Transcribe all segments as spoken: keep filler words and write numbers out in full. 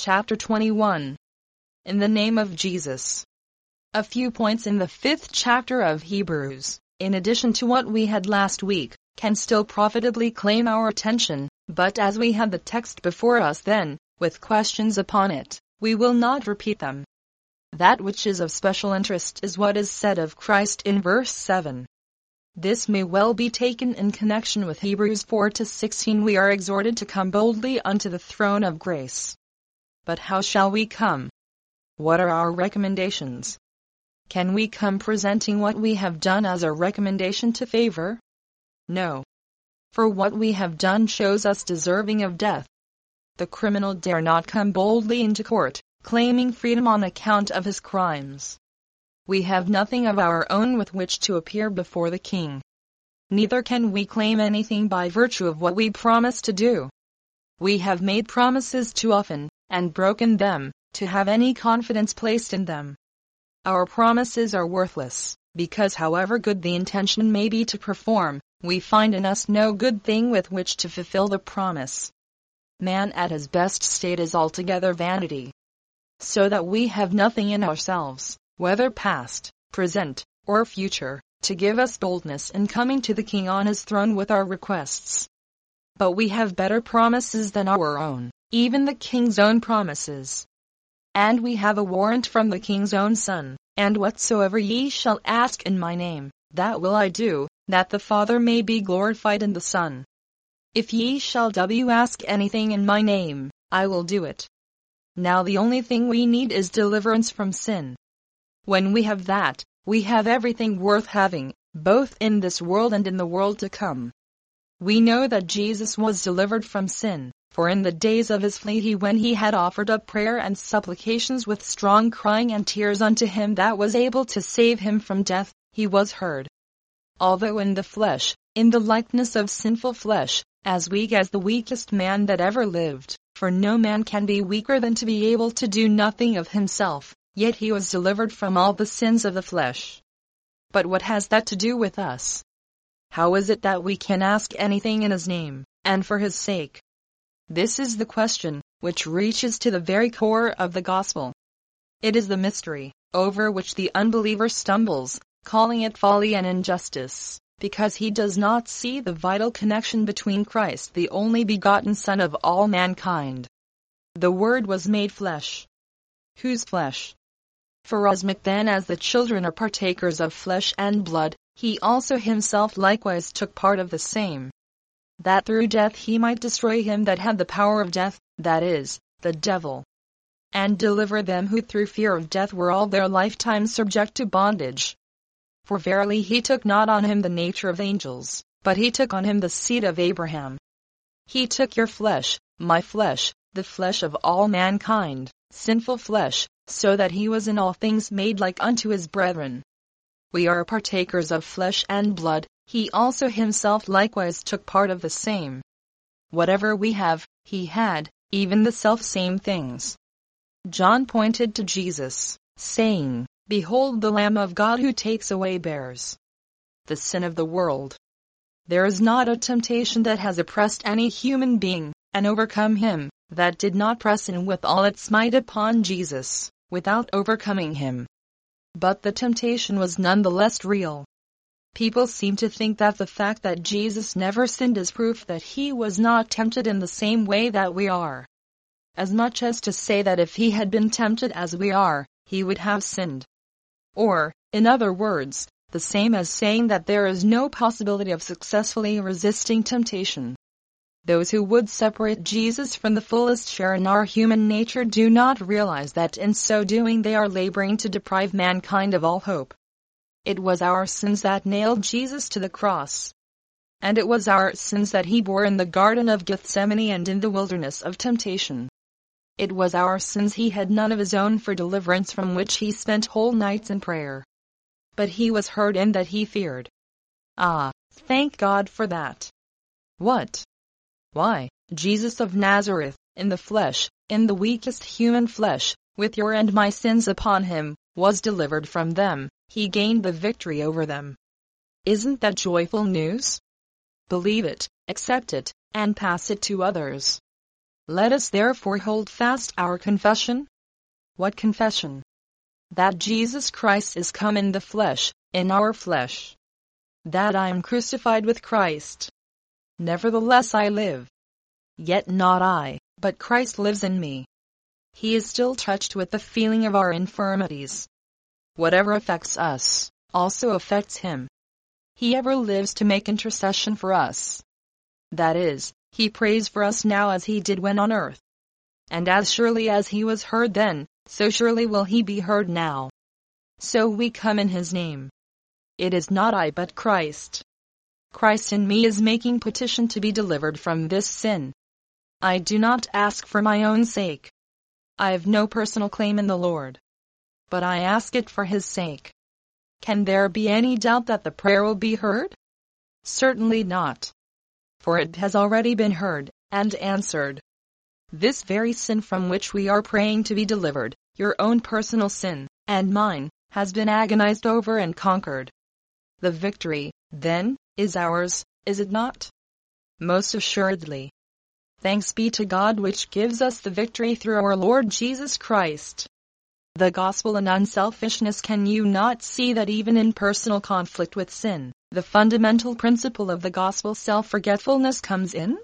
chapter twenty-one. In the name of Jesus. A few points in the fifth chapter of Hebrews, in addition to what we had last week, can still profitably claim our attention, but as we had the text before us then, with questions upon it, we will not repeat them. That which is of special interest is what is said of Christ in verse seven. This may well be taken in connection with Hebrews four to sixteen. We are exhorted to come boldly unto the throne of grace. But how shall we come? What are our recommendations? Can we come presenting what we have done as a recommendation to favor? No. For what we have done shows us deserving of death. The criminal dare not come boldly into court, claiming freedom on account of his crimes. We have nothing of our own with which to appear before the king. Neither can we claim anything by virtue of what we promise to do. We have made promises too often, and broken them, to have any confidence placed in them. Our promises are worthless, because however good the intention may be to perform, we find in us no good thing with which to fulfill the promise. Man at his best state is altogether vanity. So that we have nothing in ourselves, whether past, present, or future, to give us boldness in coming to the King on his throne with our requests. But we have better promises than our own, even the King's own promises. And we have a warrant from the King's own Son, and whatsoever ye shall ask in my name, that will I do, that the Father may be glorified in the Son. If ye shall w ask anything in my name, I will do it. Now the only thing we need is deliverance from sin. When we have that, we have everything worth having, both in this world and in the world to come. We know that Jesus was delivered from sin, for in the days of his flight he when he had offered up prayer and supplications with strong crying and tears unto him that was able to save him from death, he was heard. Although in the flesh, in the likeness of sinful flesh, as weak as the weakest man that ever lived, for no man can be weaker than to be able to do nothing of himself, yet he was delivered from all the sins of the flesh. But what has that to do with us? How is it that we can ask anything in his name, and for his sake? This is the question, which reaches to the very core of the gospel. It is the mystery, over which the unbeliever stumbles, calling it folly and injustice, because he does not see the vital connection between Christ the only begotten Son of all mankind. The Word was made flesh. Whose flesh? Forasmuch then as the children are partakers of flesh and blood, he also himself likewise took part of the same, that through death he might destroy him that had the power of death, that is, the devil, and deliver them who through fear of death were all their lifetime subject to bondage. For verily he took not on him the nature of angels, but he took on him the seed of Abraham. He took your flesh, my flesh, the flesh of all mankind, sinful flesh, so that he was in all things made like unto his brethren. We are partakers of flesh and blood, he also himself likewise took part of the same. Whatever we have, he had, even the selfsame things. John pointed to Jesus, saying, Behold the Lamb of God who takes away bears the sin of the world. There is not a temptation that has oppressed any human being, and overcome him, that did not press in with all its might upon Jesus, without overcoming him. But the temptation was none the less real. People seem to think that the fact that Jesus never sinned is proof that he was not tempted in the same way that we are. As much as to say that if he had been tempted as we are, he would have sinned. Or, in other words, the same as saying that there is no possibility of successfully resisting temptation. Those who would separate Jesus from the fullest share in our human nature do not realize that in so doing they are laboring to deprive mankind of all hope. It was our sins that nailed Jesus to the cross. And it was our sins that he bore in the Garden of Gethsemane and in the wilderness of temptation. It was our sins he had none of his own for deliverance from which he spent whole nights in prayer. But he was heard in that he feared. Ah, thank God for that. What? Why, Jesus of Nazareth, in the flesh, in the weakest human flesh, with your and my sins upon him, was delivered from them, he gained the victory over them. Isn't that joyful news? Believe it, accept it, and pass it to others. Let us therefore hold fast our confession. What confession? That Jesus Christ is come in the flesh, in our flesh. That I am crucified with Christ. Nevertheless I live. Yet not I, but Christ lives in me. He is still touched with the feeling of our infirmities. Whatever affects us, also affects him. He ever lives to make intercession for us. That is, he prays for us now as he did when on earth. And as surely as he was heard then, so surely will he be heard now. So we come in his name. It is not I but Christ. Christ in me is making petition to be delivered from this sin. I do not ask for my own sake. I have no personal claim in the Lord. But I ask it for his sake. Can there be any doubt that the prayer will be heard? Certainly not. For it has already been heard, and answered. This very sin from which we are praying to be delivered, your own personal sin, and mine, has been agonized over and conquered. The victory, then, is ours, is it not? Most assuredly. Thanks be to God which gives us the victory through our Lord Jesus Christ. The gospel and unselfishness. Can you not see that even in personal conflict with sin, the fundamental principle of the gospel self-forgetfulness comes in?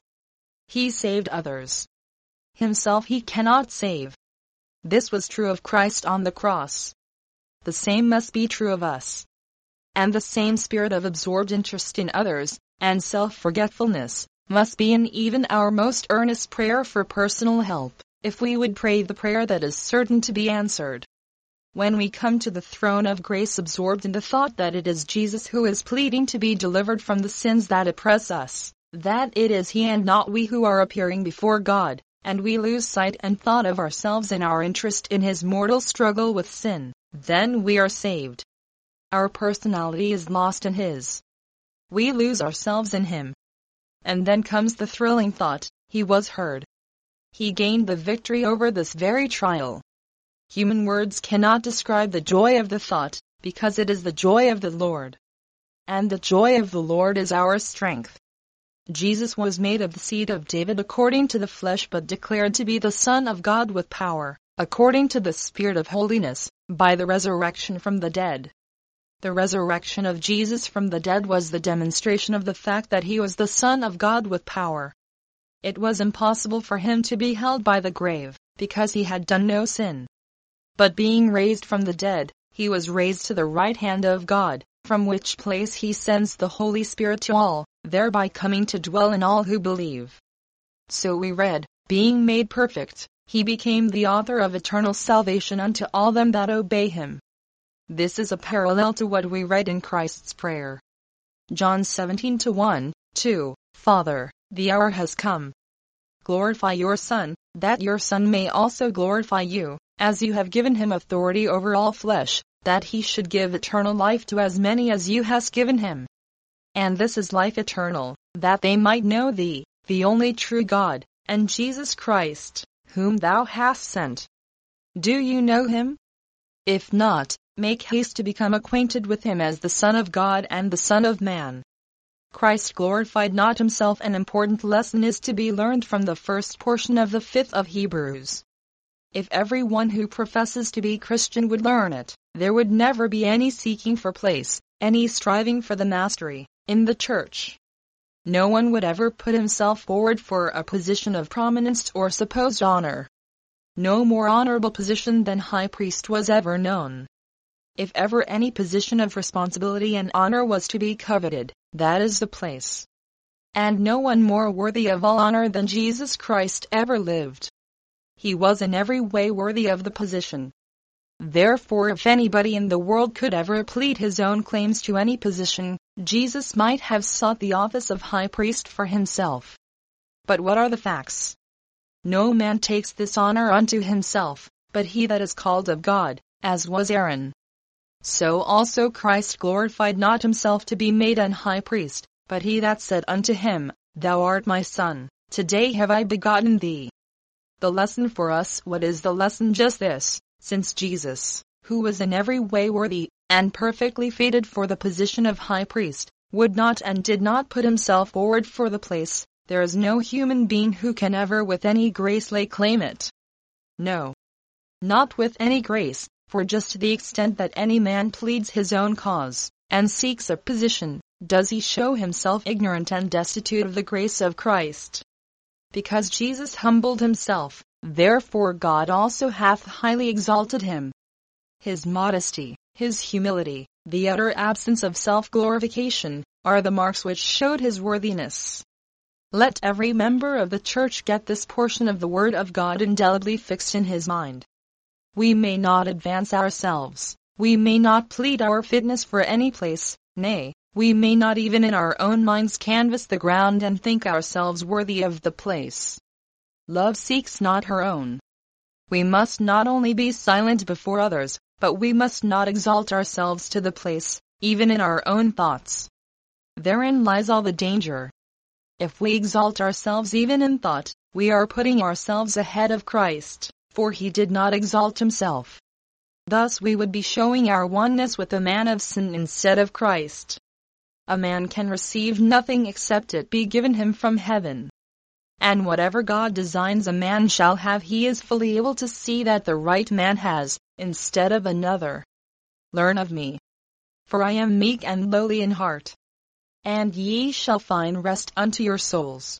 He saved others. Himself he cannot save. This was true of Christ on the cross. The same must be true of us. And the same spirit of absorbed interest in others, and self-forgetfulness, must be in even our most earnest prayer for personal help, if we would pray the prayer that is certain to be answered. When we come to the throne of grace absorbed in the thought that it is Jesus who is pleading to be delivered from the sins that oppress us, that it is he and not we who are appearing before God, and we lose sight and thought of ourselves in our interest in his mortal struggle with sin, then we are saved. Our personality is lost in his. We lose ourselves in him. And then comes the thrilling thought, he was heard. He gained the victory over this very trial. Human words cannot describe the joy of the thought, because it is the joy of the Lord. And the joy of the Lord is our strength. Jesus was made of the seed of David according to the flesh, but declared to be the Son of God with power, according to the Spirit of holiness, by the resurrection from the dead. The resurrection of Jesus from the dead was the demonstration of the fact that he was the Son of God with power. It was impossible for him to be held by the grave, because he had done no sin. But being raised from the dead, he was raised to the right hand of God, from which place he sends the Holy Spirit to all, thereby coming to dwell in all who believe. So we read, being made perfect, he became the author of eternal salvation unto all them that obey him. This is a parallel to what we read in Christ's prayer. John seventeen to one, two, Father, the hour has come. Glorify your Son, that your Son may also glorify you, as you have given him authority over all flesh, that he should give eternal life to as many as you hast given him. And this is life eternal, that they might know thee, the only true God, and Jesus Christ, whom thou hast sent. Do you know him? If not, make haste to become acquainted with him as the Son of God and the Son of Man. Christ glorified not himself. An important lesson is to be learned from the first portion of the fifth of Hebrews. If everyone who professes to be Christian would learn it, there would never be any seeking for place, any striving for the mastery, in the church. No one would ever put himself forward for a position of prominence or supposed honor. No more honorable position than high priest was ever known. If ever any position of responsibility and honor was to be coveted, that is the place. And no one more worthy of all honor than Jesus Christ ever lived. He was in every way worthy of the position. Therefore, if anybody in the world could ever plead his own claims to any position, Jesus might have sought the office of high priest for himself. But what are the facts? No man takes this honor unto himself, but he that is called of God, as was Aaron. So also Christ glorified not himself to be made an high priest, but he that said unto him, Thou art my Son, today have I begotten thee. The lesson for us, what is the lesson? Just this, since Jesus, who was in every way worthy, and perfectly fitted for the position of high priest, would not and did not put himself forward for the place, There is no human being who can ever with any grace lay claim it. No. Not with any grace, for just to the extent that any man pleads his own cause, and seeks a position, does he show himself ignorant and destitute of the grace of Christ. Because Jesus humbled himself, therefore God also hath highly exalted him. His modesty, his humility, the utter absence of self-glorification, are the marks which showed his worthiness. Let every member of the church get this portion of the Word of God indelibly fixed in his mind. We may not advance ourselves, we may not plead our fitness for any place, nay, we may not even in our own minds canvass the ground and think ourselves worthy of the place. Love seeks not her own. We must not only be silent before others, but we must not exalt ourselves to the place, even in our own thoughts. Therein lies all the danger. If we exalt ourselves even in thought, we are putting ourselves ahead of Christ, for he did not exalt himself. Thus we would be showing our oneness with a man of sin instead of Christ. A man can receive nothing except it be given him from heaven. And whatever God designs a man shall have, he is fully able to see that the right man has, instead of another. Learn of me. For I am meek and lowly in heart. And ye shall find rest unto your souls.